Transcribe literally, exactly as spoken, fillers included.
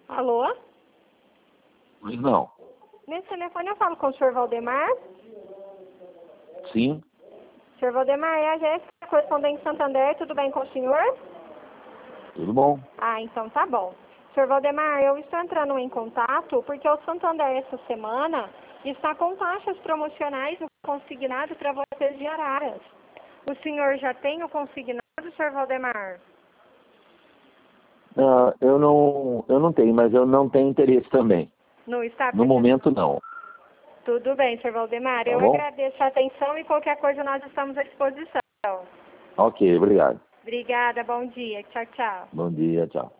Alô? Pois não. Nesse telefone eu falo com o senhor Valdemar. Sim. senhor Valdemar, é a Jéssica, correspondente Santander, tudo bem com o senhor? Tudo bom. Ah, então tá bom. senhor Valdemar, eu estou entrando em contato porque o Santander essa semana está com taxas promocionais no consignado para vocês de Araras. O senhor já tem o consignado, senhor Valdemar? Ah, eu não, eu não tenho, mas eu não tenho interesse também. Não está? No momento, não. Tudo bem, senhor Valdemar. Tá Eu bom? agradeço a atenção e qualquer coisa nós estamos à disposição. Ok, obrigado. Obrigada, bom dia. Tchau, tchau. Bom dia, tchau.